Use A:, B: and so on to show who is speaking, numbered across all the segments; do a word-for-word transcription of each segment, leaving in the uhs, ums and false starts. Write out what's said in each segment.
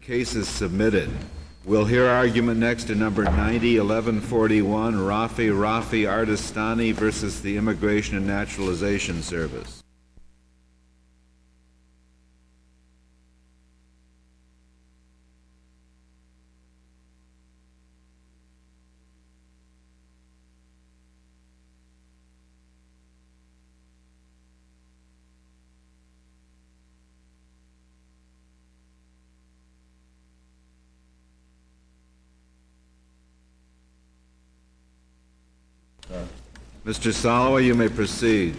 A: case is submitted. We'll hear argument next to number ninety eleven forty-one, Rafi Rafi Ardestani versus the Immigration and Naturalization Service. Mister Soloway, you may proceed.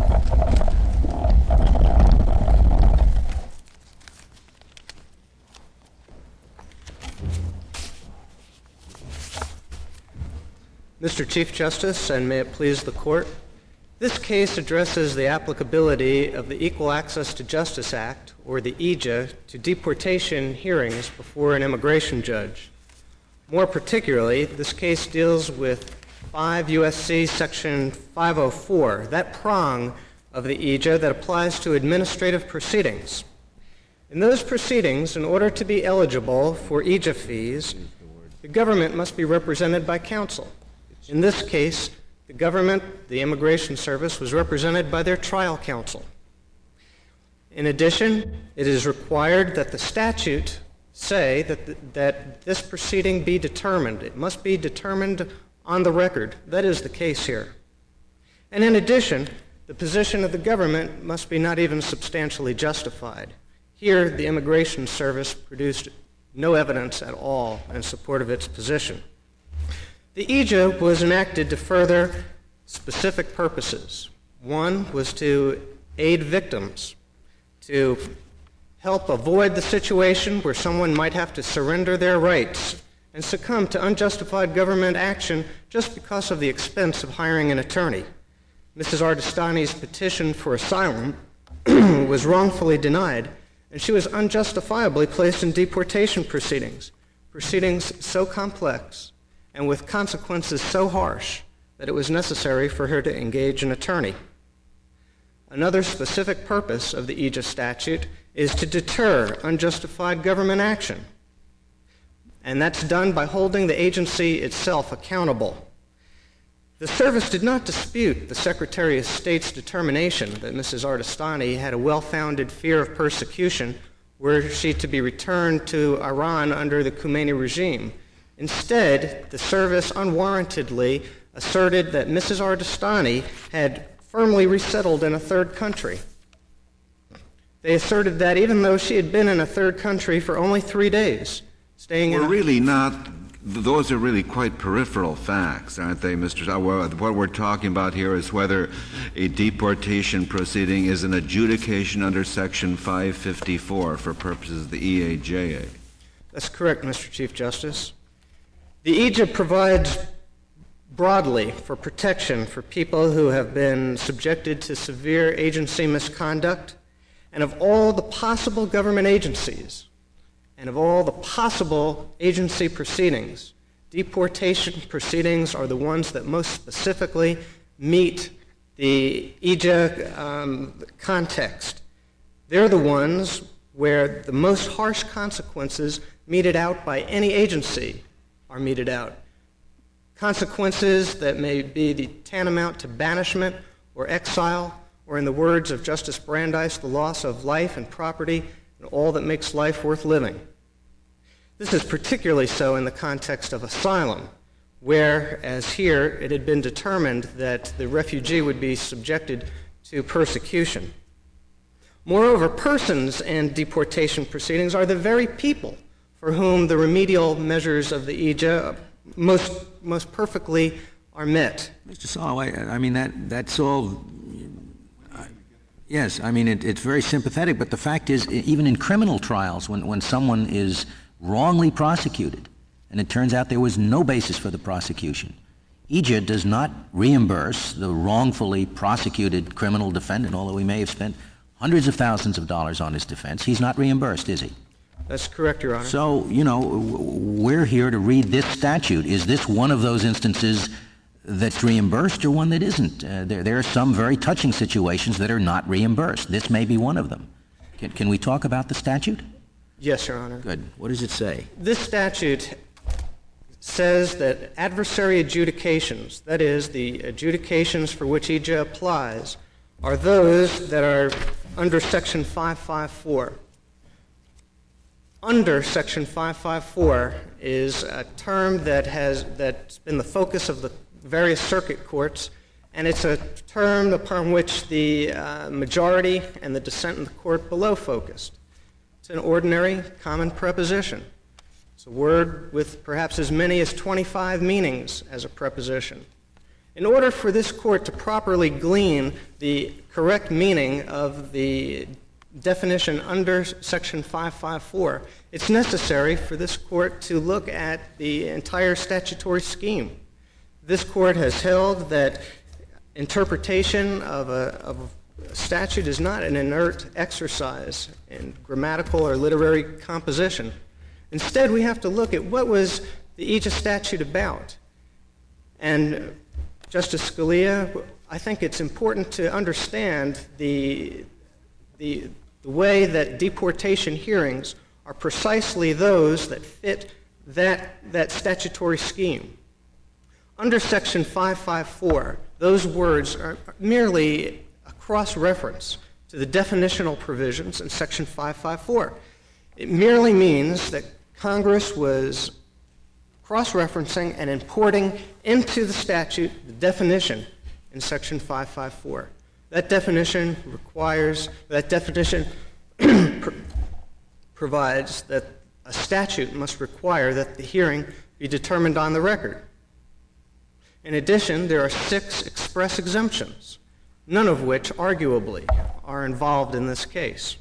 B: Mister Chief Justice, and may it please the Court, this case addresses the applicability of the Equal Access to Justice Act, or the E J A, to deportation hearings before an immigration judge. More particularly, this case deals with five U S C Section five oh four, that prong of the E J A that applies to administrative proceedings. In those proceedings, in order to be eligible for E J A fees, the government must be represented by counsel. In this case, the government, the Immigration Service, was represented by their trial counsel. In addition, it is required that the statute say that, th- that this proceeding be determined. It must be determined on the record. That is the case here. And in addition, the position of the government must be not even substantially justified. Here, the Immigration Service produced no evidence at all in support of its position. The E J A was enacted to further specific purposes. One was to aid victims, to help avoid the situation where someone might have to surrender their rights and succumb to unjustified government action just because of the expense of hiring an attorney. Missus Ardestani's petition for asylum was wrongfully denied, and she was unjustifiably placed in deportation proceedings, proceedings so complex and with consequences so harsh that it was necessary for her to engage an attorney. Another specific purpose of the E J A statute is to deter unjustified government action. And that's done by holding the agency itself accountable. The service did not dispute the Secretary of State's determination that Missus Ardestani had a well-founded fear of persecution were she to be returned to Iran under the Khomeini regime. Instead, the service unwarrantedly asserted that Missus Ardestani had firmly resettled in a third country. They asserted that even though she had been in a third country for only three days, staying
A: We're
B: in a
A: really not, those are really quite peripheral facts, aren't they, Mister Soloway? What we're talking about here is whether a deportation proceeding is an adjudication under Section five fifty-four for purposes of the E A J A.
B: That's correct, Mister Chief Justice. The E J A provides broadly for protection for people who have been subjected to severe agency misconduct, and of all the possible government agencies, and of all the possible agency proceedings, deportation proceedings are the ones that most specifically meet the E J A um, context. They're the ones where the most harsh consequences meted out by any agency are meted out. Consequences that may be the tantamount to banishment or exile, or in the words of Justice Brandeis, the loss of life and property and all that makes life worth living. This is particularly so in the context of asylum, where, as here, it had been determined that the refugee would be subjected to persecution. Moreover, persons and deportation proceedings are the very people for whom the remedial measures of the E J A most, most perfectly are met.
C: Mister Soloway, I mean, that, that's all, uh, yes, I mean, it, it's very sympathetic, but the fact is, even in criminal trials, when, when someone is wrongly prosecuted, and it turns out there was no basis for the prosecution, E J A does not reimburse the wrongfully prosecuted criminal defendant, although he may have spent hundreds of thousands of dollars on his defense. He's not reimbursed, is he?
B: That's correct, Your Honor.
C: So, you know, we're here to read this statute. Is this one of those instances that's reimbursed or one that isn't? Uh, there, there are some very touching situations that are not reimbursed. This may be one of them. Can, can we talk about the statute?
B: Yes, Your Honor.
C: Good. What does it say?
B: This statute says that adversary adjudications, that is, the adjudications for which E J A applies, are those that are under Section five fifty-four. Under Section five fifty-four is a term that has that's been the focus of the various circuit courts, and it's a term upon which the uh, majority and the dissent in the court below focused. It's an ordinary common preposition. It's a word with perhaps as many as twenty-five meanings as a preposition. In order for this court to properly glean the correct meaning of the definition under Section five fifty-four, it's necessary for this court to look at the entire statutory scheme. This court has held that interpretation of a, of a statute is not an inert exercise in grammatical or literary composition. Instead, we have to look at what was the E J A statute about. And Justice Scalia, I think it's important to understand the, the, the way that deportation hearings are precisely those that fit that, that statutory scheme. Under Section five fifty-four, those words are merely a cross-reference to the definitional provisions in Section five fifty-four. It merely means that Congress was cross-referencing and importing into the statute the definition in Section five fifty-four. That definition requires, that definition pr- provides that a statute must require that the hearing be determined on the record. In addition, there are six express exemptions, none of which arguably are involved in this case.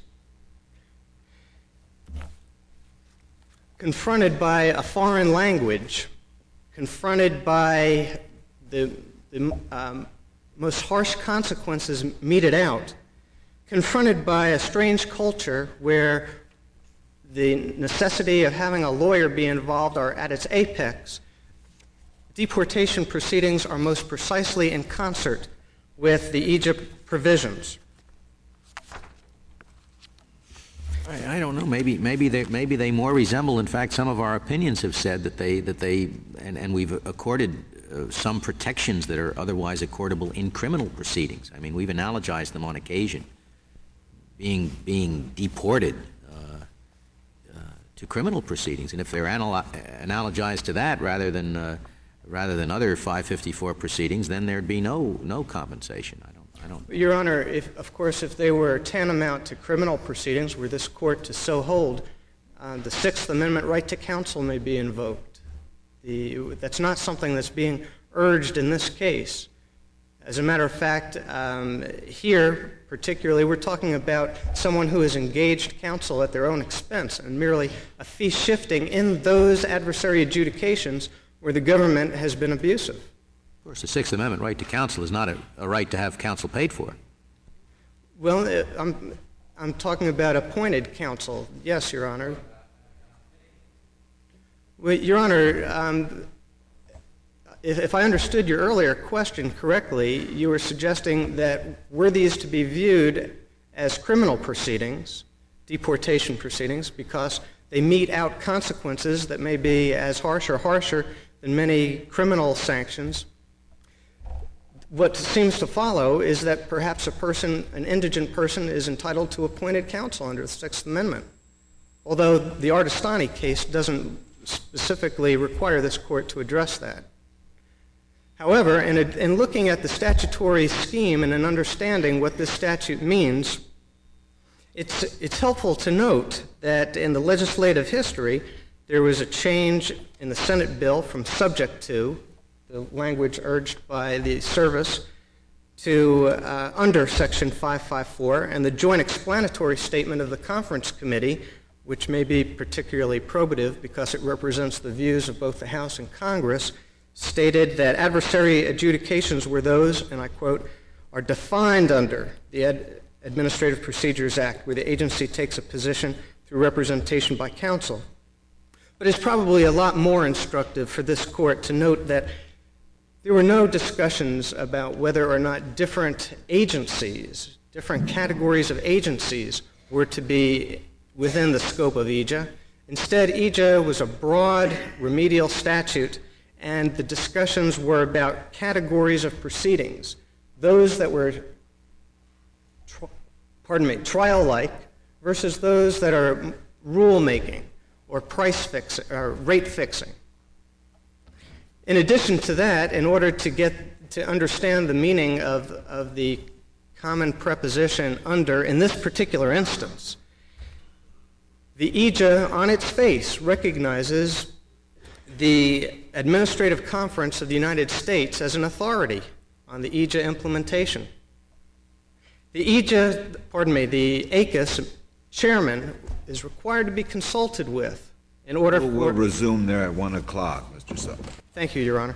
B: Confronted by a foreign language, confronted by the, the um, most harsh consequences meted out, confronted by a strange culture where the necessity of having a lawyer be involved are at its apex, deportation proceedings are most precisely in concert with the E J A provisions.
C: I, I don't know. Maybe, maybe they, maybe they more resemble. In fact, some of our opinions have said that they, that they, and, and we've accorded uh, some protections that are otherwise accordable in criminal proceedings. I mean, we've analogized them on occasion, being being deported uh, uh, to criminal proceedings, and if they're analo- analogized to that rather than uh, rather than other five fifty-four proceedings, then there'd be no no compensation. I don't. I don't.
B: Your Honor, if, of course, if they were tantamount to criminal proceedings, were this court to so hold, uh, the Sixth Amendment right to counsel may be invoked. The, that's not something that's being urged in this case. As a matter of fact, um, here, particularly, we're talking about someone who has engaged counsel at their own expense and merely a fee shifting in those adversary adjudications where the government has been abusive.
C: Of course, the Sixth Amendment right to counsel is not a, a right to have counsel paid for.
B: Well, uh, I'm, I'm talking about appointed counsel. Yes, Your Honor. Well, Your Honor, um, if, if I understood your earlier question correctly, you were suggesting that were these to be viewed as criminal proceedings, deportation proceedings, because they mete out consequences that may be as harsh or harsher than many criminal sanctions. What seems to follow is that perhaps a person, an indigent person, is entitled to appointed counsel under the Sixth Amendment, although the Ardestani case doesn't specifically require this court to address that. However, in, a, in looking at the statutory scheme and in understanding what this statute means, it's, it's helpful to note that in the legislative history, there was a change in the Senate bill from subject to, the language urged by the service, to uh, under Section five fifty-four, and the joint explanatory statement of the conference committee, which may be particularly probative because it represents the views of both the House and Congress, stated that adversary adjudications were those, and I quote, are defined under the Ad- Administrative Procedures Act, where the agency takes a position through representation by counsel. But it's probably a lot more instructive for this court to note that there were no discussions about whether or not different agencies, different categories of agencies were to be within the scope of E J A. Instead, E J A was a broad remedial statute, and the discussions were about categories of proceedings, those that were, tr- pardon me, trial-like versus those that are rule-making or price fix or rate fixing. In addition to that, in order to get to understand the meaning of, of the common preposition under in this particular instance, the E J A on its face recognizes the Administrative Conference of the United States as an authority on the E J A implementation. The E J A, pardon me, the A C U S chairman is required to be consulted with in order
A: we'll,
B: for...
A: We'll resume there at one o'clock, Mister Sutton.
B: Thank you, Your Honor.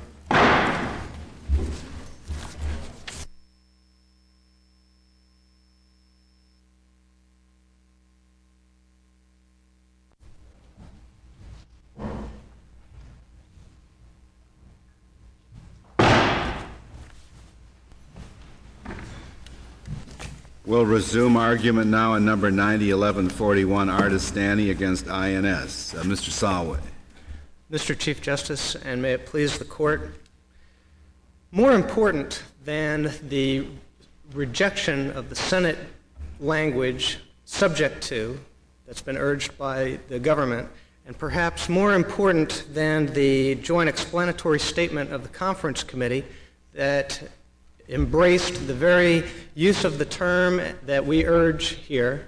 A: We'll resume argument now on number ninety eleven forty-one, Artistani against I N S. Uh, Mister Solway.
B: Mister Chief Justice, and may it please the Court, more important than the rejection of the Senate language subject to that's been urged by the government, and perhaps more important than the joint explanatory statement of the Conference Committee that embraced the very use of the term that we urge here,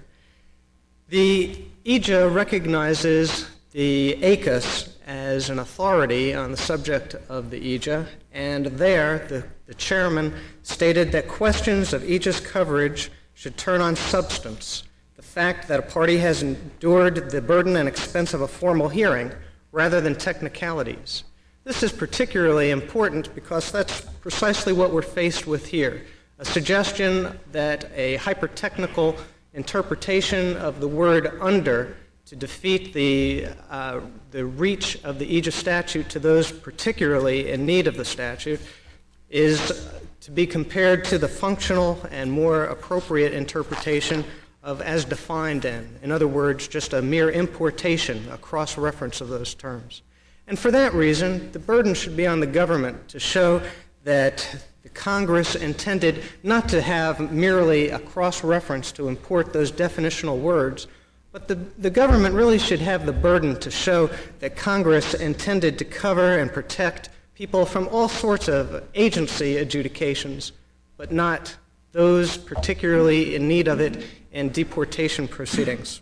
B: the E J A recognizes the A C U S as an authority on the subject of the E J A, and there the, the chairman stated that questions of E J A's coverage should turn on substance, the fact that a party has endured the burden and expense of a formal hearing rather than technicalities. This is particularly important because that's precisely what we're faced with here, a suggestion that a hyper-technical interpretation of the word under to defeat the, uh, the reach of the E J A statute to those particularly in need of the statute is to be compared to the functional and more appropriate interpretation of as defined in. In other words, just a mere importation, a cross-reference of those terms. And for that reason, the burden should be on the government to show that the Congress intended not to have merely a cross-reference to import those definitional words, but the, the government really should have the burden to show that Congress intended to cover and protect people from all sorts of agency adjudications, but not those particularly in need of it in deportation proceedings.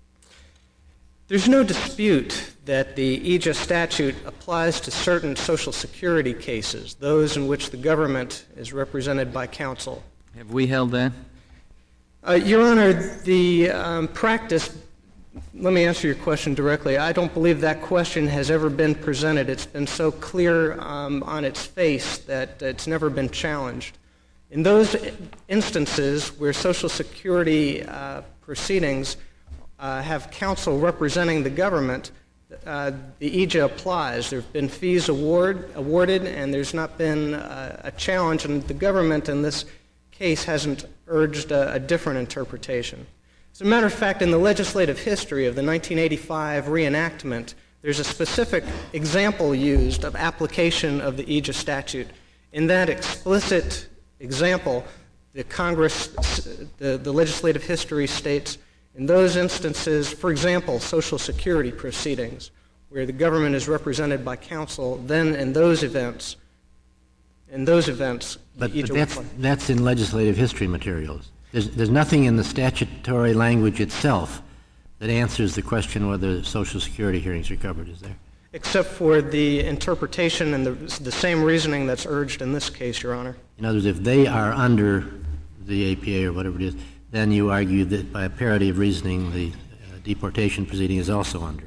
B: There's no dispute that the E J A statute applies to certain Social Security cases, those in which the government is represented by counsel.
D: Have we held that?
B: Uh, Your Honor, the um, practice, let me answer your question directly. I don't believe that question has ever been presented. It's been so clear um, on its face that it's never been challenged. In those instances where Social Security uh, proceedings uh, have counsel representing the government, uh, the E J A applies. There have been fees award, awarded, and there's not been uh, a challenge, and the government in this case hasn't urged a, a different interpretation. As a matter of fact, in the legislative history of the nineteen eighty-five reenactment, there's a specific example used of application of the E J A statute. In that explicit example, the Congress, the, the legislative history states, in those instances, for example, Social Security proceedings, where the government is represented by counsel, then in those events, in those events,
E: but,
B: the E J A
E: but that's,
B: will apply.
E: that's in legislative history materials. There's, there's nothing in the statutory language itself that answers the question whether Social Security hearings are covered, is there?
B: Except for the interpretation and the, the same reasoning that's urged in this case, Your Honor.
E: In other words, if they are under the A P A or whatever it is, then you argue that by a parity of reasoning, the uh, deportation proceeding is also under.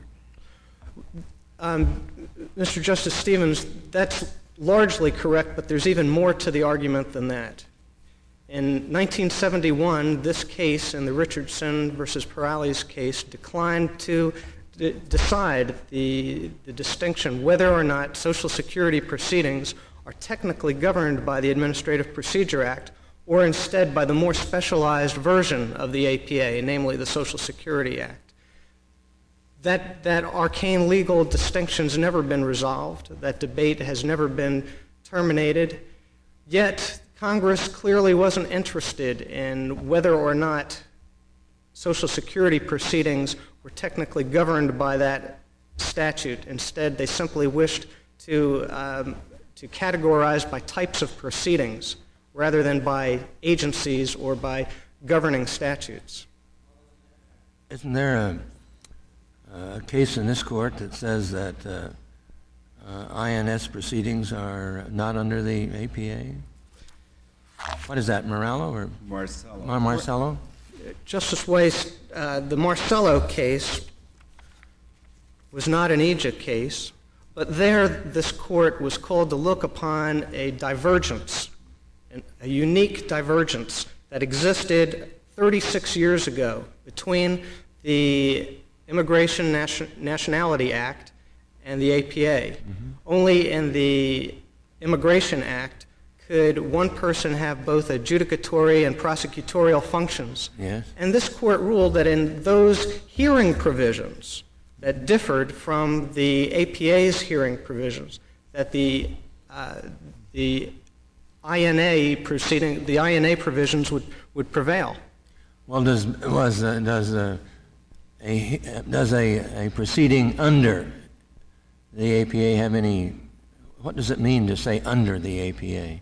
B: Um, Mister Justice Stevens, that's largely correct, but there's even more to the argument than that. In nineteen seventy-one, this case and the Richardson versus Perales case declined to d- decide the, the distinction whether or not Social Security proceedings are technically governed by the Administrative Procedure Act or instead by the more specialized version of the A P A, namely the Social Security Act. that, that arcane legal distinction's never been resolved. That debate has never been terminated. Yet, Congress clearly wasn't interested in whether or not Social Security proceedings were technically governed by that statute. Instead, they simply wished to, um, to categorize by types of proceedings rather than by agencies or by governing statutes.
D: Isn't there a, a case in this court that says that uh, uh, I N S proceedings are not under the A P A? What is that, Morello or
A: Marcello?
D: Mar- Marcello?
B: Justice Weiss, uh, the Marcello case was not an E J A case, but there this court was called to look upon a divergence, a unique divergence that existed thirty-six years ago between the Immigration Nation- Nationality Act and the A P A. Mm-hmm. Only in the Immigration Act could one person have both adjudicatory and prosecutorial functions.
D: Yes.
B: And this court ruled that in those hearing provisions that differed from the A P A's hearing provisions, that the uh, the I N A proceeding, the I N A provisions would, would prevail.
D: Well, does was uh, does uh, a does a, a proceeding under the A P A have any? What does it mean to say under the A P A?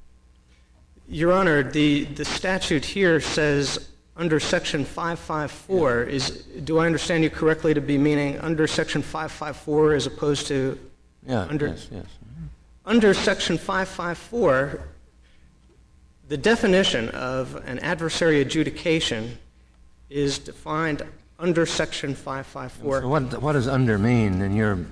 B: Your Honor, the, the statute here says under Section five fifty-four. Yeah. Is do I understand you correctly to be meaning under Section five fifty-four as opposed to
D: yeah,
B: under
D: yes, yes. Mm-hmm.
B: Under Section five fifty-four, the definition of an adversary adjudication is defined under Section five fifty-four.
D: So what what does under mean in your?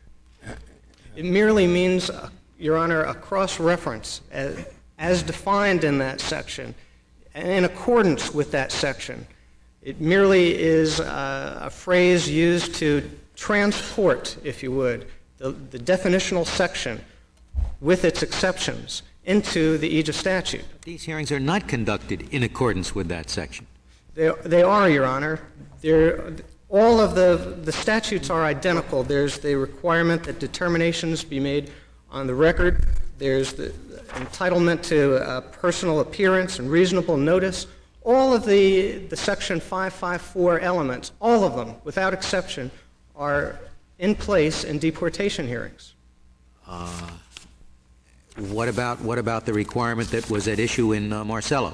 B: It merely means, uh, Your Honor, a cross-reference as, as defined in that section, in accordance with that section. It merely is uh, a phrase used to transport, if you would, the, the definitional section with its exceptions into the E J A statute.
C: These hearings are not conducted in accordance with that section.
B: They, they are, Your Honor. They're, all of the, the statutes are identical. There's the requirement that determinations be made on the record. There's the entitlement to uh, personal appearance and reasonable notice. All of the, the Section five fifty-four elements, all of them, without exception, are in place in deportation hearings.
C: Uh, what about what about the requirement that was at issue in uh, Marcello?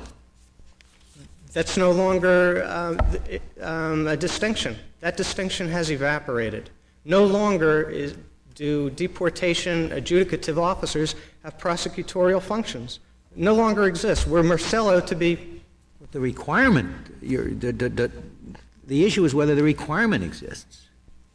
B: That's no longer uh, um, a distinction. That distinction has evaporated. No longer is, do deportation adjudicative officers have prosecutorial functions. No longer exists. Were Marcello to be...
C: The requirement, you're, the, the, the, the issue is whether the requirement exists.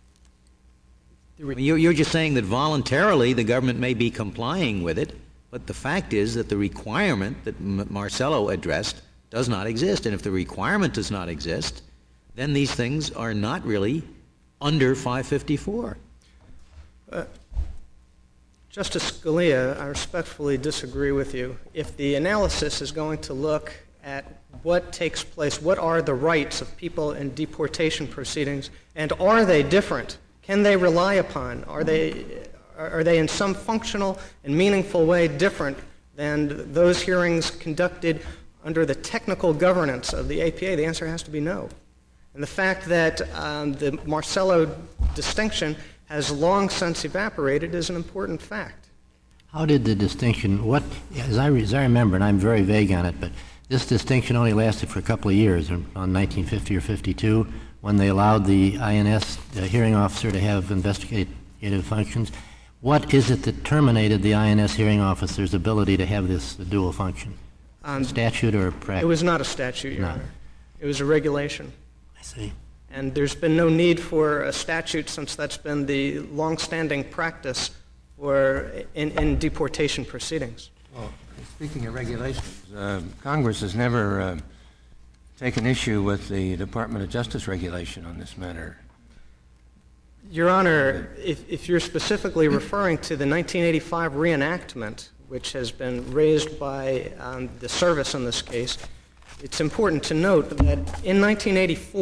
C: I mean, you're, you're just saying that voluntarily the government may be complying with it, but the fact is that the requirement that M- Marcello addressed does not exist. And if the requirement does not exist, then these things are not really under five fifty-four.
B: Uh, Justice Scalia, I respectfully disagree with you. If the analysis is going to look at what takes place, what are the rights of people in deportation proceedings, and are they different? Can they rely upon? Are they, are they in some functional and meaningful way different than those hearings conducted under the technical governance of the A P A? The answer has to be no. And the fact that um, the Marcello distinction has long since evaporated is an important fact.
E: How did the distinction, what, as I, as I remember, and I'm very vague on it, but this distinction only lasted for a couple of years, on nineteen fifty or fifty-two, when they allowed the I N S, the hearing officer, to have investigative functions. What is it that terminated the I N S hearing officer's ability to have this dual function? Um, a statute or practice?
B: It was not a statute, Your
E: no.
B: Honor. It was a regulation.
E: I see.
B: And there's been no need for a statute since that's been the longstanding practice for in, in deportation proceedings.
D: Well, speaking of regulations, uh, Congress has never uh, taken issue with the Department of Justice regulation on this matter.
B: Your Honor, if, if you're specifically referring to the nineteen eighty-five reenactment, which has been raised by um, the service in this case, it's important to note that in nineteen eighty-four,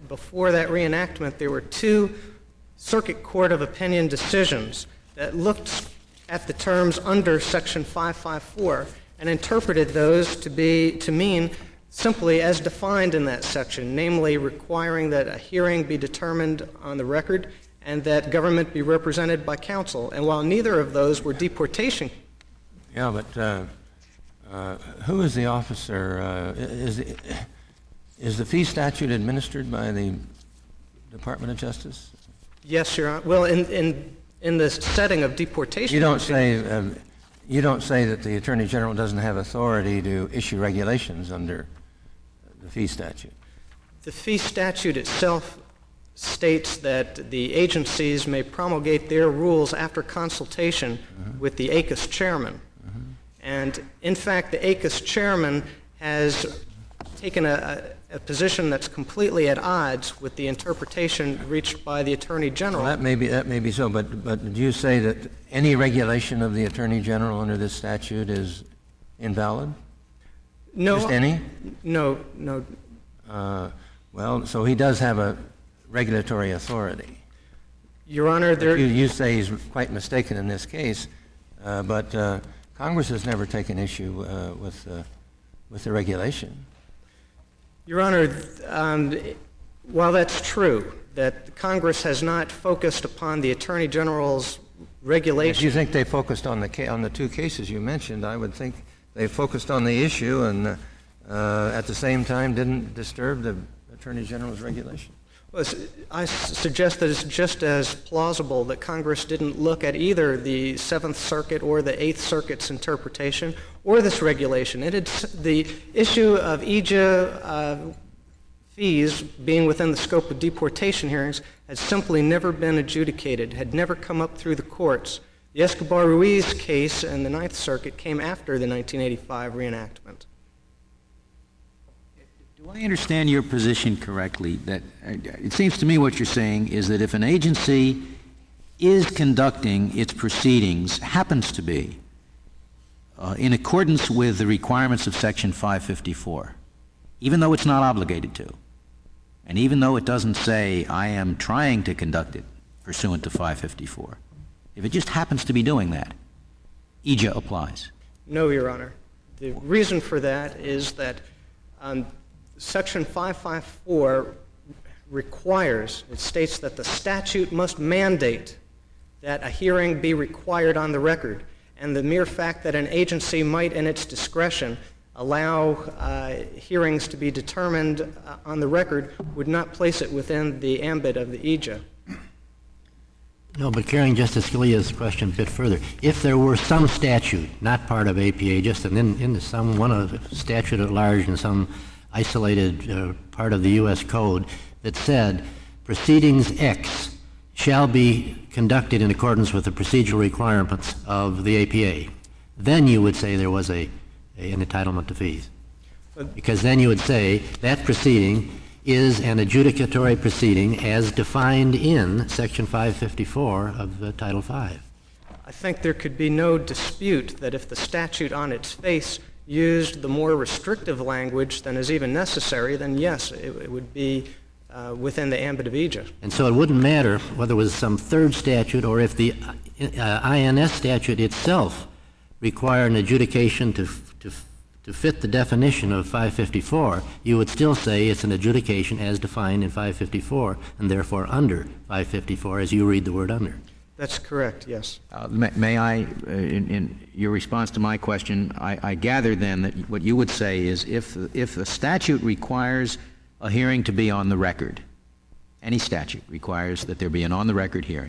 B: before that reenactment, there were two Circuit Court of Opinion decisions that looked at the terms under Section five fifty-four and interpreted those to be to mean simply as defined in that section, namely requiring that a hearing be determined on the record and that government be represented by counsel. And while neither of those were deportation.
D: Yeah, but uh, uh, who is the officer? Uh, is, the, is the fee statute administered by the Department of Justice?
B: Yes, Your Honor. Well, in, in, in the setting of deportation.
D: You don't say um, you don't say that the Attorney General doesn't have authority to issue regulations under the fee statute.
B: The fee statute itself states that the agencies may promulgate their rules after consultation mm-hmm. with the A C U S chairman. Mm-hmm. And in fact, the A C U S chairman has taken a, a, a position that's completely at odds with the interpretation reached by the Attorney General.
D: Well, that may be, that may be so, but, but do you say that any regulation of the Attorney General under this statute is invalid?
B: No.
D: Just any?
B: No, no.
D: Uh, well, so he does have a regulatory authority.
B: Your Honor, there...
D: You, you say he's quite mistaken in this case, uh, but uh, Congress has never taken issue uh, with, uh, with the regulation.
B: Your Honor, um, while that's true, that Congress has not focused upon the Attorney General's regulation...
D: If you think they focused on the, ca- on the two cases you mentioned, I would think they focused on the issue and uh, uh, at the same time didn't disturb the Attorney General's regulation.
B: Well, I suggest that it's just as plausible that Congress didn't look at either the Seventh Circuit or the Eighth Circuit's interpretation or this regulation. It had, the issue of E J A uh, fees being within the scope of deportation hearings had simply never been adjudicated, had never come up through the courts. The Escobar-Ruiz case in the Ninth Circuit came after the nineteen eighty-five reenactment.
C: Do I understand your position correctly? That uh, it seems to me what you're saying is that if an agency is conducting its proceedings, happens to be, uh, in accordance with the requirements of Section five fifty-four, even though it's not obligated to, and even though it doesn't say, I am trying to conduct it pursuant to five fifty-four, if it just happens to be doing that, E J A applies.
B: No, Your Honor. The reason for that is that um, Section five fifty-four requires, it states that the statute must mandate that a hearing be required on the record, and the mere fact that an agency might, in its discretion, allow uh, hearings to be determined uh, on the record would not place it within the ambit of the E J A.
E: No, but carrying Justice Scalia's question a bit further, if there were some statute, not part of A P A, just an in, in some one of the statute at large in some isolated uh, part of the U S Code that said proceedings X shall be conducted in accordance with the procedural requirements of the A P A, then you would say there was a, a an entitlement to fees. Because then you would say that proceeding is an adjudicatory proceeding as defined in Section five fifty-four of the Title five.
B: I think there could be no dispute that if the statute on its face used the more restrictive language than is even necessary, then yes, it, it would be uh, within the ambit of E J A.
E: And so it wouldn't matter whether it was some third statute or if the uh, I N S statute itself required an adjudication to, to to fit the definition of five fifty-four, you would still say it's an adjudication as defined in five fifty-four and therefore under five fifty-four as you read the word under.
B: That's correct, yes.
C: Uh, may, may I, uh, in, in your response to my question, I, I gather then that what you would say is if, if the statute requires a hearing to be on the record, any statute requires that there be an on-the-record hearing,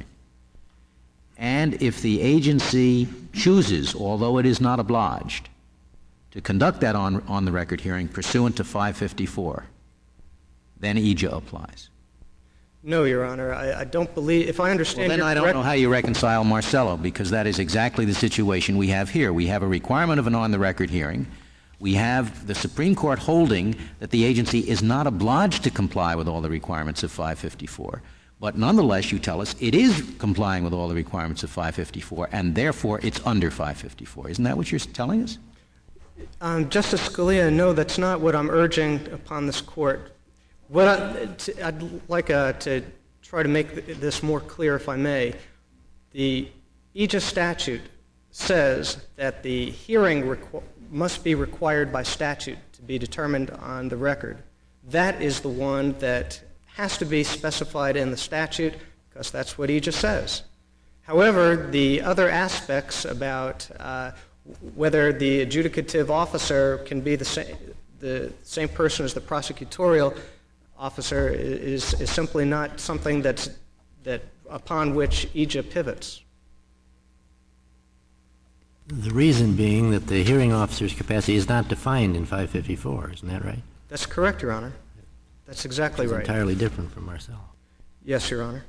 C: and if the agency chooses, although it is not obliged, to conduct that on, on-the-record hearing pursuant to five fifty-four, then E J A applies.
B: No, Your Honor. I, I don't believe, if I understand
C: well, then
B: your
C: I don't
B: correct-
C: know how you reconcile Marcello, because that is exactly the situation we have here. We have a requirement of an on-the-record hearing. We have the Supreme Court holding that the agency is not obliged to comply with all the requirements of five fifty-four. But nonetheless, you tell us it is complying with all the requirements of five fifty-four, and therefore it's under five fifty-four. Isn't that what you're telling us?
B: Um, Justice Scalia, no, that's not what I'm urging upon this Court. What I, t- I'd like uh, to try to make this more clear, if I may. The E J A statute says that the hearing requ- must be required by statute to be determined on the record. That is the one that has to be specified in the statute because that's what E J A says. However, the other aspects about uh, whether the adjudicative officer can be the same, the same person as the prosecutorial officer is, is simply not something that's, that upon which E J A pivots.
E: The reason being that the hearing officer's capacity is not defined in five fifty-four, isn't that right?
B: That's correct, Your Honor. That's exactly
E: It's
B: right.
E: entirely different from Marcello.
B: Yes, Your Honor.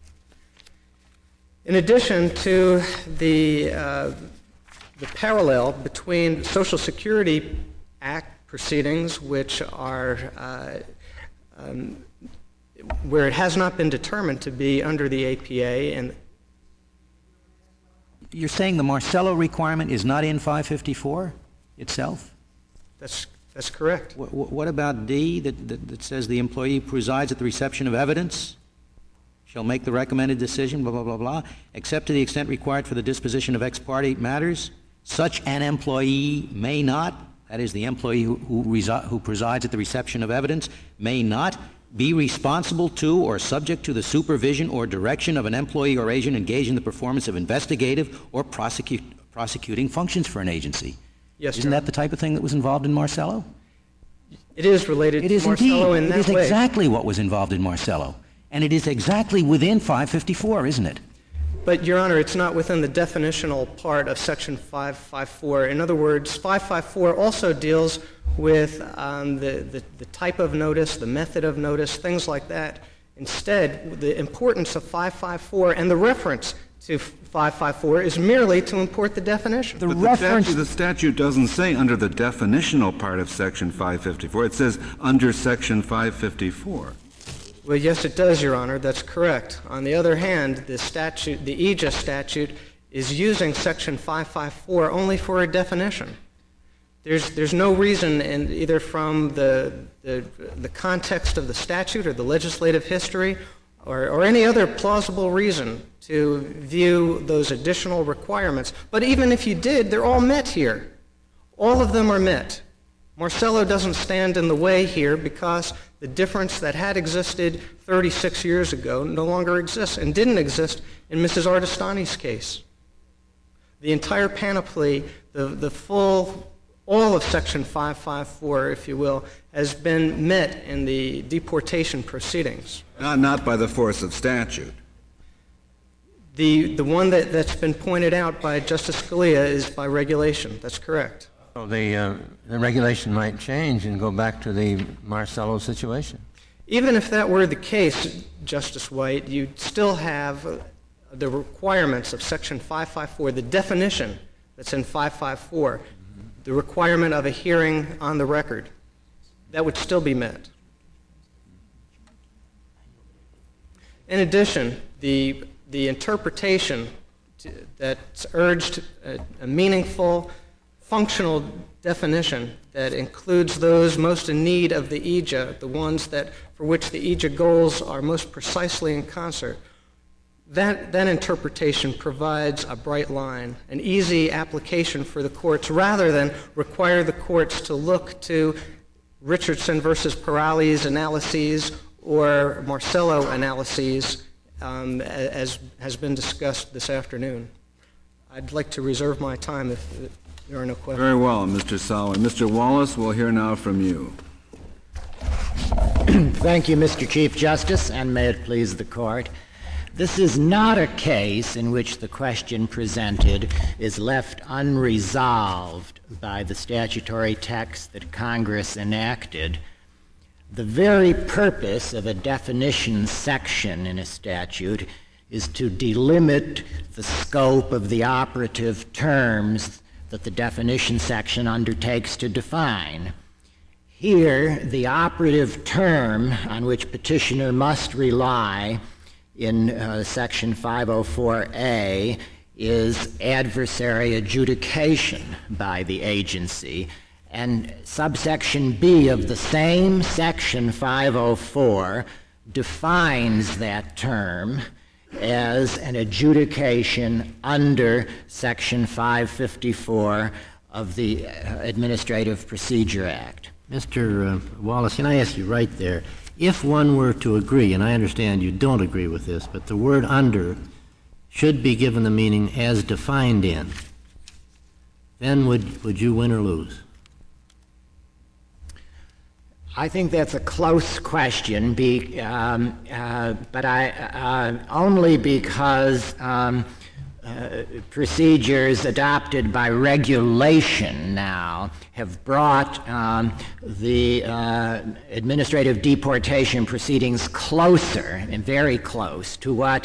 B: In addition to the, uh, the parallel between Social Security Act proceedings, which are uh, um, where it has not been determined to be under the A P A, and
C: You're saying the Marcello requirement is not in five fifty-four itself?
B: that's that's correct.
C: What, what about D that, that, that says the employee presides at the reception of evidence, shall make the recommended decision, blah, blah, blah, blah, except to the extent required for the disposition of ex parte matters? Such an employee may not, that is, the employee who, who, resi- who presides at the reception of evidence, may not be responsible to or subject to the supervision or direction of an employee or agent engaged in the performance of investigative or prosecute, prosecuting functions for an agency.
B: Yes,
C: Isn't
B: Your
C: that the type of thing that was involved in Marcello?
B: It is related
C: It
B: to
C: is
B: Marcello
C: indeed.
B: in that
C: It is
B: way.
C: exactly what was involved in Marcello. And it is exactly within five fifty-four, isn't it?
B: But, Your Honor, it's not within the definitional part of Section five fifty-four. In other words, five fifty-four also deals with um, the, the, the type of notice, the method of notice, things like that. Instead, the importance of five fifty-four and the reference to five fifty-four is merely to import the definition.
C: The
A: But
C: reference...
A: the, statute, the statute doesn't say under the definitional part of Section five fifty-four. It says under Section five fifty-four.
B: Well, yes, it does, Your Honor. That's correct. On the other hand, the statute, the E J A statute, is using Section five fifty-four only for a definition. There's there's no reason, in, either from the, the the context of the statute or the legislative history, or, or any other plausible reason to view those additional requirements. But even if you did, they're all met here. All of them are met. Marcello doesn't stand in the way here because the difference that had existed thirty-six years ago no longer exists and didn't exist in Missus Ardestani's case. The entire panoply, the, the full, all of Section five fifty-four, if you will, has been met in the deportation proceedings.
A: Not, not by the force of statute.
B: The, the one that, that's been pointed out by Justice Scalia is by regulation. That's correct.
D: So the, uh, the regulation might change and go back to the Marcello situation.
B: Even if that were the case, Justice White, you'd still have uh, the requirements of Section five fifty-four, the definition that's in five fifty-four, mm-hmm. the requirement of a hearing on the record. That would still be met. In addition, the, the interpretation to, that's urged a, a meaningful functional definition that includes those most in need of the E J A, the ones that for which the E J A goals are most precisely in concert. That, that interpretation provides a bright line, an easy application for the courts, rather than require the courts to look to Richardson versus Perales analyses or Marcello analyses, um, as has been discussed this afternoon. I'd like to reserve my time if there are no questions.
A: Very well, Mister Solomon. Mister Wallace, we'll hear now from you.
F: Thank you, Mister Chief Justice, and may it please the Court. This is not a case in which the question presented is left unresolved by the statutory text that Congress enacted. The very purpose of a definition section in a statute is to delimit the scope of the operative terms that the definition section undertakes to define. Here, the operative term on which petitioner must rely in uh, Section five oh four A is adversary adjudication by the agency, And subsection B of the same section five oh four defines that term as an adjudication under section five fifty-four of the Administrative Procedure Act.
E: Mister Uh, Wallace, can I ask you right there, if one were to agree, and I understand you don't agree with this, but the word under should be given the meaning as defined in, then would, would you win or lose?
F: I think that's a close question, be, um, uh, but I, uh, only because um, uh, procedures adopted by regulation now have brought um, the uh, administrative deportation proceedings closer, and very close, to what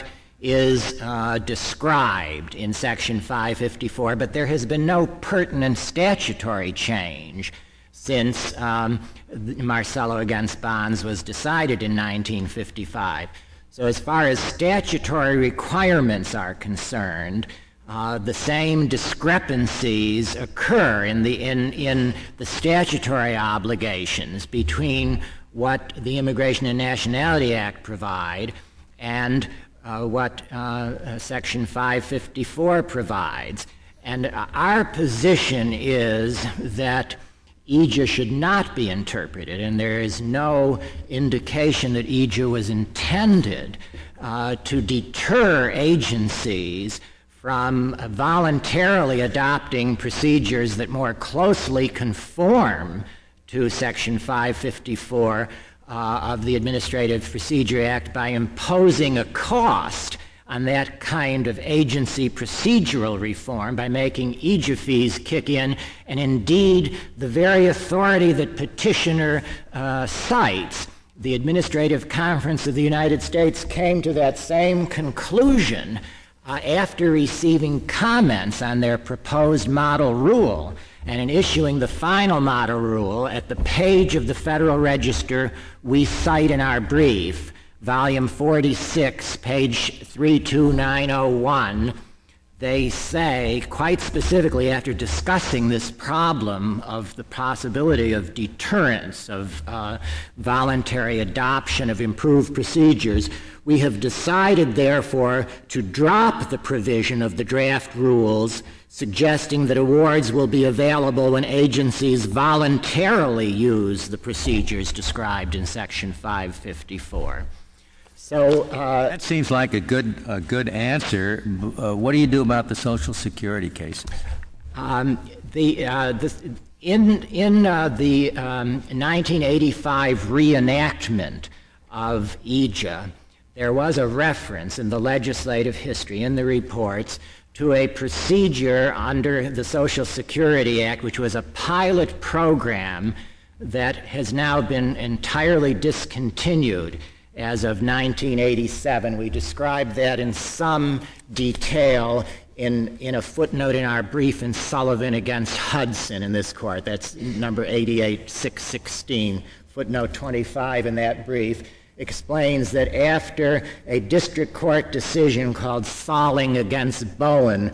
F: is uh, described in Section five fifty-four, but there has been no pertinent statutory change since um, Marcello against Bonds was decided in nineteen fifty-five. So as far as statutory requirements are concerned, uh, the same discrepancies occur in the, in, in the statutory obligations between what the Immigration and Nationality Act provide and uh, what uh, Section five fifty-four provides. And our position is that E J A should not be interpreted, and there is no indication that E J A was intended uh, to deter agencies from voluntarily adopting procedures that more closely conform to Section five fifty-four uh, of the Administrative Procedure Act by imposing a cost on that kind of agency procedural reform by making E J A fees kick in, and indeed the very authority that petitioner uh, cites, the Administrative Conference of the United States, came to that same conclusion uh, after receiving comments on their proposed model rule, and in issuing the final model rule at the page of the Federal Register we cite in our brief, volume forty-six, page three two nine oh one, they say quite specifically, after discussing this problem of the possibility of deterrence, of uh, voluntary adoption of improved procedures, we have decided, therefore, to drop the provision of the draft rules suggesting that awards will be available when agencies voluntarily use the procedures described in Section five fifty-four. So uh,
C: that seems like a good a good answer. Uh, what do you do about the Social Security cases?
F: Um, the, uh, the in in uh, the um, nineteen eighty-five reenactment of E J A, there was a reference in the legislative history, in the reports, to a procedure under the Social Security Act, which was a pilot program that has now been entirely discontinued as of nineteen eighty-seven. We described that in some detail in, in a footnote in our brief in Sullivan against Hudson in this court. That's number eighty-eight six sixteen. Footnote twenty-five in that brief explains that after a district court decision called Thalling against Bowen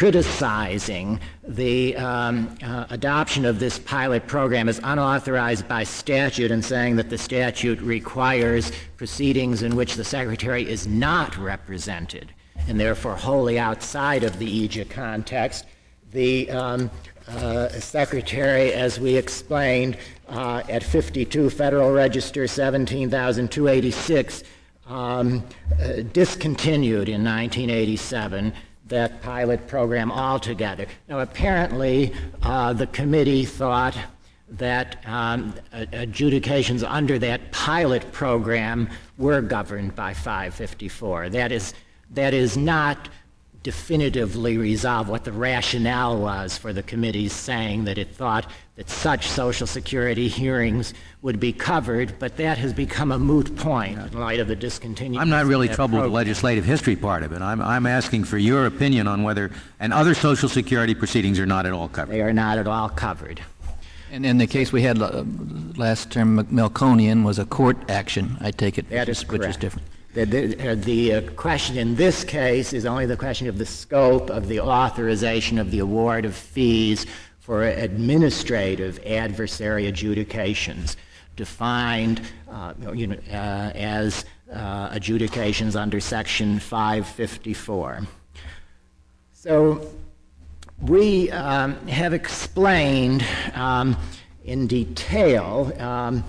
F: criticizing the um, uh, adoption of this pilot program as unauthorized by statute and saying that the statute requires proceedings in which the Secretary is not represented and therefore wholly outside of the E J A context, the um, uh, Secretary, as we explained uh, at fifty-two Federal Register seventeen thousand two hundred eighty-six, um, uh, discontinued in nineteen eighty-seven that pilot program altogether. Now, apparently, uh, the committee thought that um, adjudications under that pilot program were governed by five fifty-four. That is, that is not definitively resolved what the rationale was for the committee saying that it thought that such Social Security hearings would be covered, but that has become a moot point in light of the discontinuance.
C: I'm not really troubled
F: program.
C: with the legislative history part of it. I'm, I'm asking for your opinion on whether, and other Social Security proceedings are not at all covered.
F: They are not at all covered.
G: And in the case we had uh, last term, Melkonian was a court action, I take it,
F: That
G: which
F: is
G: is, which is
F: correct.
G: different.
F: The, the, uh, the uh, question in this case is only the question of the scope of the authorization of the award of fees for administrative adversary adjudications, defined uh, you know, uh, as uh, adjudications under Section five fifty-four. So we um, have explained um, in detail um,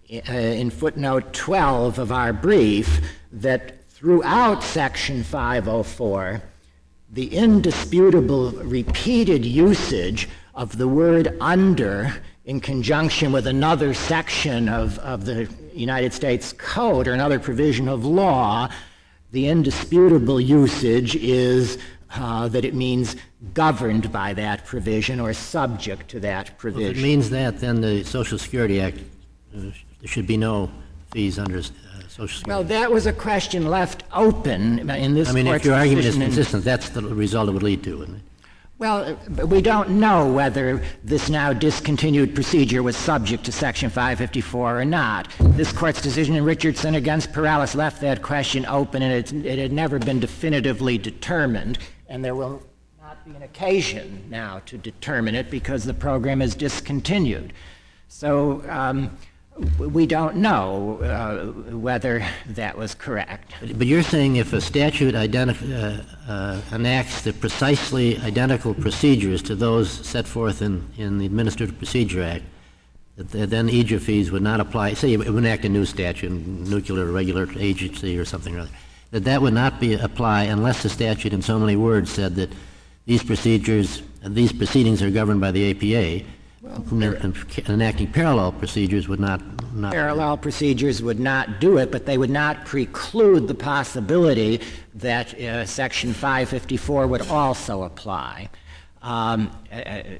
F: in footnote twelve of our brief that throughout Section five oh four, the indisputable repeated usage of the word under in conjunction with another section of, of the United States Code or another provision of law, the indisputable usage is uh, that it means governed by that provision or subject to that provision.
E: Well, if it means that, then the Social Security Act, uh, there should be no fees under uh, Social Security.
F: Well, that was a question left open in this
E: I mean,
F: court's
E: if your argument is
F: decision in-
E: consistent, that's the result it would lead to, wouldn't it?
F: Well, we don't know whether this now discontinued procedure was subject to Section five fifty-four or not. This court's decision in Richardson against Perales left that question open, and it, it had never been definitively determined, and there will not be an occasion now to determine it because the program is discontinued. So um, we don't know uh, whether that was correct.
E: But, but you're saying if a statute identi- uh, uh, enacts the precisely identical procedures to those set forth in, in the Administrative Procedure Act, that the, then E J A fees would not apply. Say you would enact a new statute, nuclear regular agency or something or other, that that would not be apply unless the statute in so many words said that these procedures, uh, these proceedings are governed by the A P A. Well, enacting parallel procedures would not, not
F: parallel procedures would not do it, but they would not preclude the possibility that uh, Section five fifty-four would also apply. Um, uh,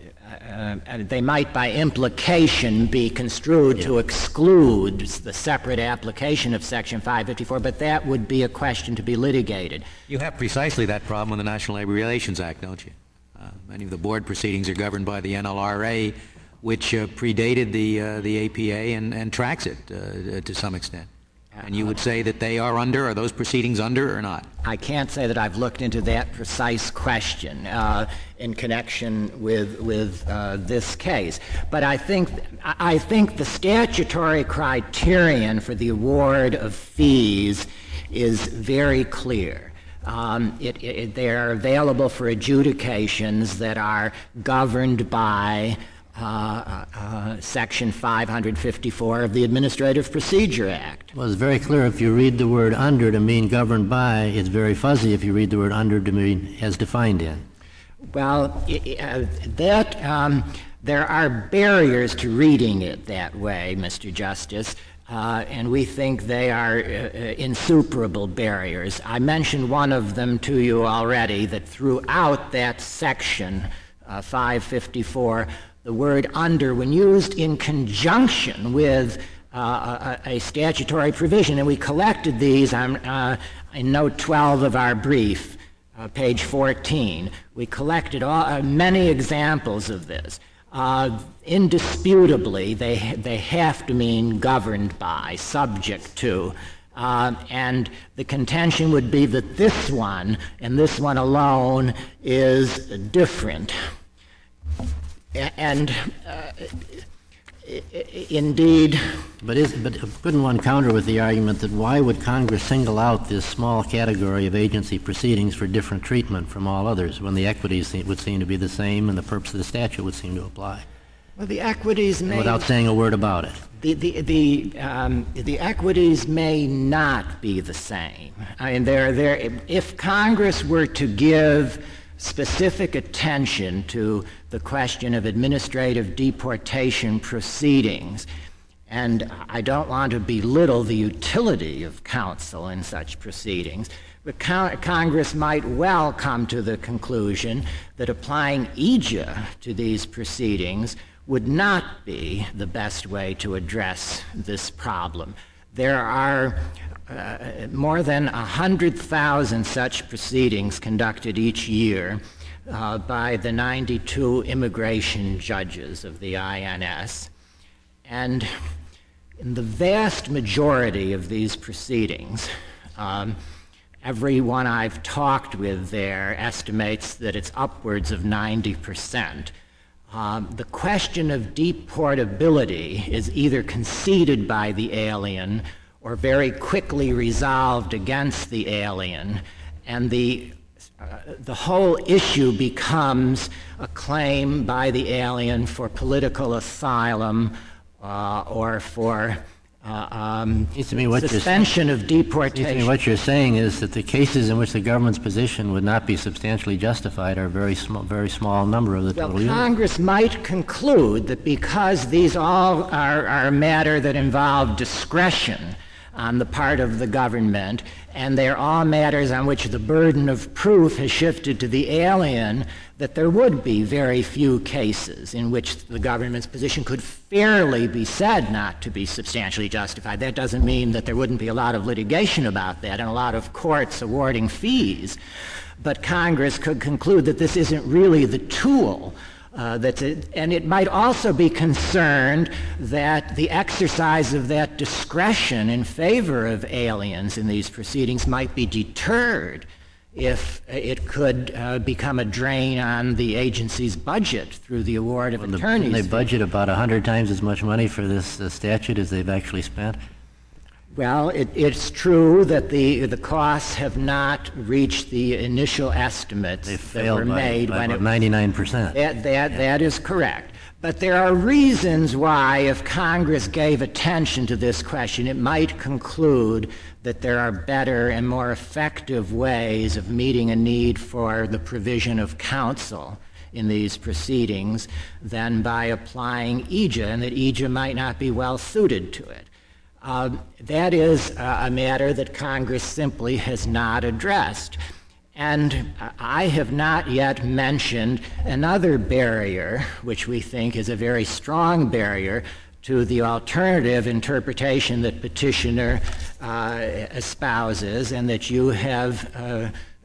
F: uh, uh, they might, by implication, be construed yeah. to exclude the separate application of Section five fifty-four, but that would be a question to be litigated.
C: You have precisely that problem in the National Labor Relations Act, don't you? Uh, many of the board proceedings are governed by the N L R A, which uh, predated the uh, the A P A and, and tracks it uh, to some extent. And you would say that they are under, are those proceedings under or not?
F: I can't say that I've looked into that precise question uh, in connection with with uh, this case. But I think I think the statutory criterion for the award of fees is very clear. Um, it, it, they are available for adjudications that are governed by uh, uh, Section five fifty-four of the Administrative Procedure Act.
E: Well, it's very clear if you read the word under to mean governed by. It's very fuzzy if you read the word under to mean as defined in.
F: Well, uh, that um, there are barriers to reading it that way, Mister Justice. Uh, and we think they are uh, insuperable barriers. I mentioned one of them to you already, that throughout that section, uh, five fifty-four, the word under, when used in conjunction with uh, a, a statutory provision, and we collected these on, uh, in note twelve of our brief, uh, page fourteen, we collected all, uh, many examples of this. Uh, indisputably, they they have to mean governed by, subject to, uh, and the contention would be that this one and this one alone is different. And uh, indeed,
E: but is but couldn't one counter with the argument that why would Congress single out this small category of agency proceedings for different treatment from all others when the equities would seem to be the same and the purpose of the statute would seem to apply?
F: Well, the equities may,
E: without saying a word about it.
F: The the the um, the equities may not be the same. I mean, they're there. If Congress were to give specific attention to the question of administrative deportation proceedings, and I don't want to belittle the utility of counsel in such proceedings, but con- Congress might well come to the conclusion that applying E J A to these proceedings would not be the best way to address this problem. There are uh, more than one hundred thousand such proceedings conducted each year uh, by the ninety-two immigration judges of the I N S. And in the vast majority of these proceedings, um, everyone I've talked with there estimates that it's upwards of ninety percent. Um, the question of deportability is either conceded by the alien or very quickly resolved against the alien, and the uh, the whole issue becomes a claim by the alien for political asylum uh, or for uh, um,
E: to me what
F: suspension of deportation.
E: To me what you're saying is that the cases in which the government's position would not be substantially justified are a very small, very small number of the
F: well,
E: total unit.
F: Congress might conclude that because these all are, are a matter that involve discretion on the part of the government, and they're all matters on which the burden of proof has shifted to the alien, that there would be very few cases in which the government's position could fairly be said not to be substantially justified. That doesn't mean that there wouldn't be a lot of litigation about that and a lot of courts awarding fees, but Congress could conclude that this isn't really the tool Uh, that's it. And it might also be concerned that the exercise of that discretion in favor of aliens in these proceedings might be deterred if it could uh, become a drain on the agency's budget through the award of
E: well,
F: attorneys.
E: They budget about a hundred times as much money for this uh, statute as they've actually spent.
F: Well, it, it's true that the the costs have not reached the initial estimates
E: They
F: that were
E: failed by,
F: made
E: by
F: when
E: about
F: it
E: ninety-nine percent.
F: That that that is correct. But there are reasons why, if Congress gave attention to this question, it might conclude that there are better and more effective ways of meeting a need for the provision of counsel in these proceedings than by applying E J A, and that E J A might not be well suited to it. Uh, that is uh, a matter that Congress simply has not addressed. And I have not yet mentioned another barrier, which we think is a very strong barrier to the alternative interpretation that petitioner uh, espouses and that you have uh,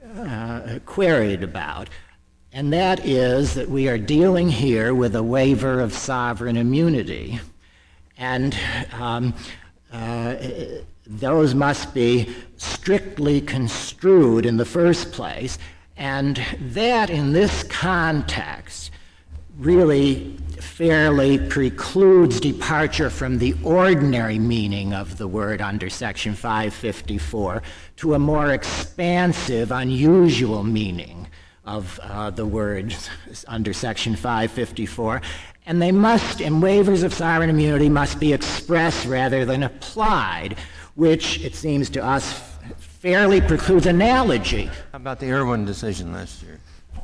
F: uh, queried about. And that is that we are dealing here with a waiver of sovereign immunity. And um, Uh, those must be strictly construed in the first place, and that in this context really fairly precludes departure from the ordinary meaning of the word under Section five fifty-four to a more expansive, unusual meaning of uh, the word under Section five fifty-four. And they must, and waivers of sovereign immunity must be expressed rather than applied, which, it seems to us, fairly precludes analogy.
D: How about the Irwin decision last year?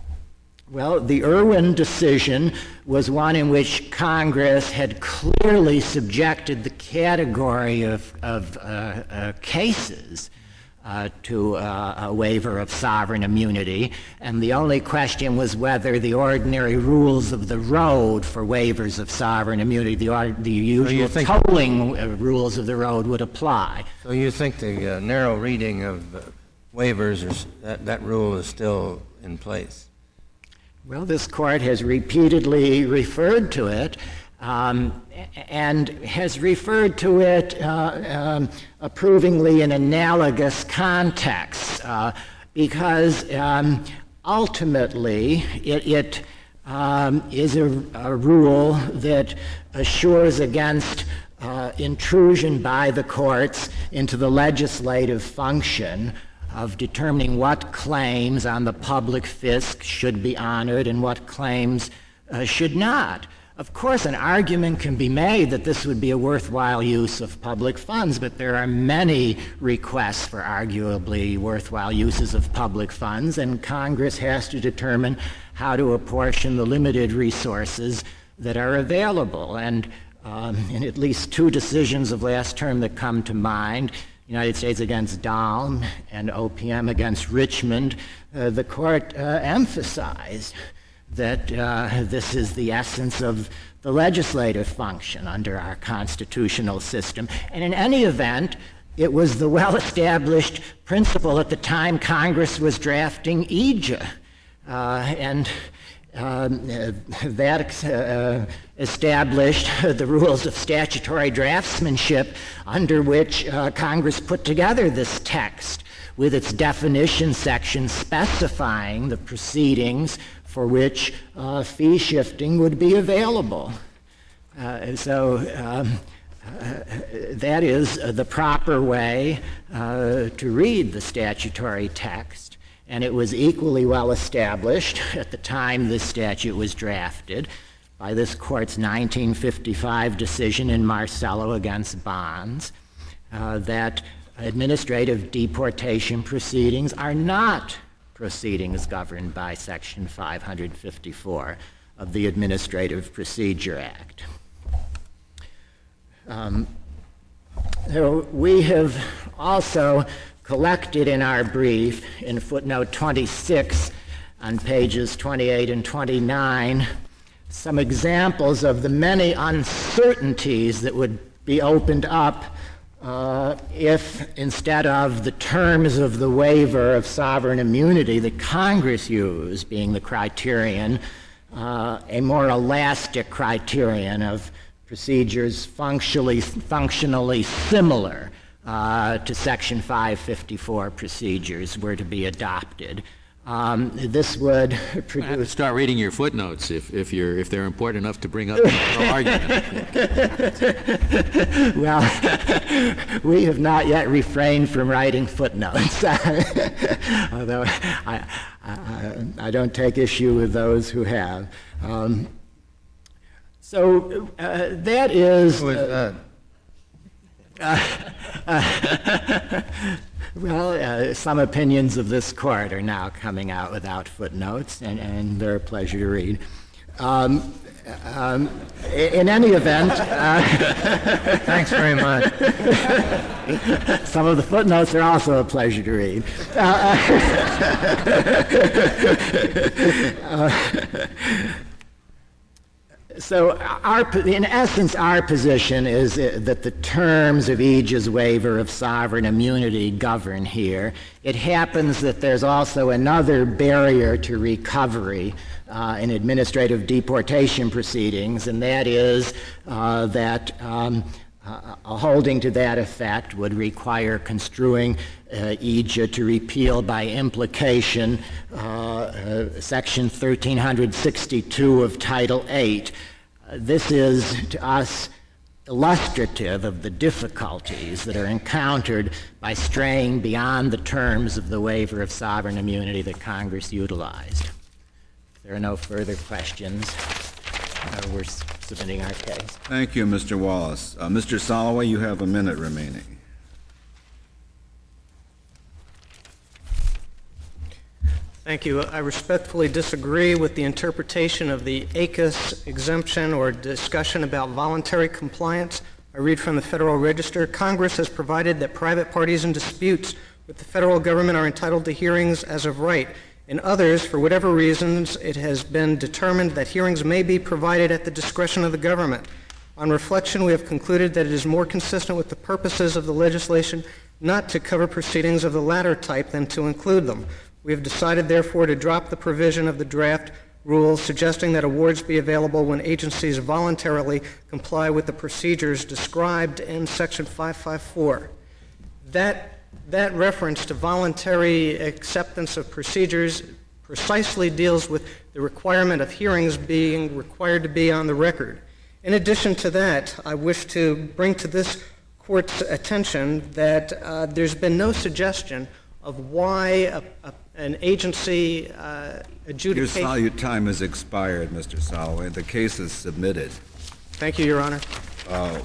F: Well, the Irwin decision was one in which Congress had clearly subjected the category of, of uh, uh, cases Uh, to uh, a waiver of sovereign immunity, and the only question was whether the ordinary rules of the road for waivers of sovereign immunity, the, or, the usual
D: so
F: tolling uh, rules of the road, would apply.
D: So you think the uh, narrow reading of uh, waivers, are, that, that rule is still in place?
F: Well, this court has repeatedly referred to it, Um, and has referred to it uh, um, approvingly in analogous contexts, uh, because um, ultimately it, it um, is a, a rule that assures against uh, intrusion by the courts into the legislative function of determining what claims on the public fisc should be honored and what claims uh, should not. Of course, an argument can be made that this would be a worthwhile use of public funds, but there are many requests for arguably worthwhile uses of public funds, and Congress has to determine how to apportion the limited resources that are available. And um, in at least two decisions of last term that come to mind, United States against Dahlm and O P M against Richmond, uh, the court uh, emphasized that uh, this is the essence of the legislative function under our constitutional system. And in any event, it was the well-established principle at the time Congress was drafting E J A. Uh, and um, uh, that uh, established the rules of statutory draftsmanship under which uh, Congress put together this text, with its definition section specifying the proceedings for which uh, fee shifting would be available. Uh, so um, uh, that is uh, the proper way uh, to read the statutory text, and it was equally well established at the time this statute was drafted by this court's nineteen fifty-five decision in Marcello against Bonds, uh, that administrative deportation proceedings are not proceedings governed by Section five fifty-four of the Administrative Procedure Act. Um, so we have also collected in our brief, in footnote twenty-six on pages twenty-eight and twenty-nine, some examples of the many uncertainties that would be opened up uh, if, instead of the terms of the waiver of sovereign immunity that Congress used being the criterion, uh, a more elastic criterion of procedures functionally, functionally similar uh, to Section five fifty-four procedures were to be adopted. Um, this would produce...
C: I have to start reading your footnotes if, if, you're, if they're important enough to bring up the argument.
F: Well, we have not yet refrained from writing footnotes, although I, I, I don't take issue with those who have. Um, so uh, that is... Uh, uh, uh, Well, uh, some opinions of this court are now coming out without footnotes, and, and they're a pleasure to read. Um, um, in any event... Uh,
G: Thanks very much.
F: Some of the footnotes are also a pleasure to read. Uh, uh, So, our, in essence, our position is that the terms of E J's waiver of sovereign immunity govern here. It happens that there's also another barrier to recovery uh, in administrative deportation proceedings, and that is uh, that um, uh, a holding to that effect would require construing uh, E J to repeal by implication uh, uh, Section thirteen sixty-two of Title eight. Uh, this is, to us, illustrative of the difficulties that are encountered by straying beyond the terms of the waiver of sovereign immunity that Congress utilized. If there are no further questions, uh, we're submitting our case.
A: Thank you, Mister Wallace. Uh, Mister Soloway, you have a minute remaining.
B: Thank you. I respectfully disagree with the interpretation of the A C U S exemption or discussion about voluntary compliance. I read from the Federal Register, Congress has provided that private parties in disputes with the federal government are entitled to hearings as of right. In others, for whatever reasons, it has been determined that hearings may be provided at the discretion of the government. On reflection, we have concluded that it is more consistent with the purposes of the legislation not to cover proceedings of the latter type than to include them. We have decided, therefore, to drop the provision of the draft rule suggesting that awards be available when agencies voluntarily comply with the procedures described in Section five fifty-four. That, that reference to voluntary acceptance of procedures precisely deals with the requirement of hearings being required to be on the record. In addition to that, I wish to bring to this Court's attention that uh, there's been no suggestion of why a, a, an agency uh, adjudication...
A: Your, your time has expired, Mister Soloway. The case is submitted.
B: Thank you, Your Honor.
A: Uh,